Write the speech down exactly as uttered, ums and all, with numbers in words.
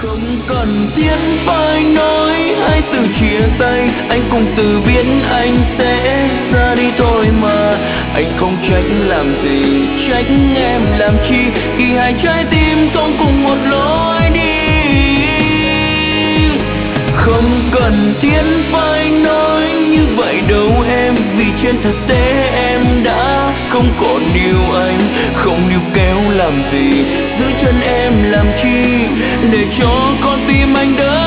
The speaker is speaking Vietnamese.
Không cần thiết phải nói hai từ chia tay, anh cũng tự biết anh sẽ ra đi thôi mà. Anh không trách làm gì, trách em làm chi, khi hai trái tim không cùng một lối đi. Không cần thiết phải nói như vậy đâu em, vì trên thực tế em đã không còn yêu anh. Không níu kéo làm gì, giữ chân em làm chi, để cho con tim anh đỡ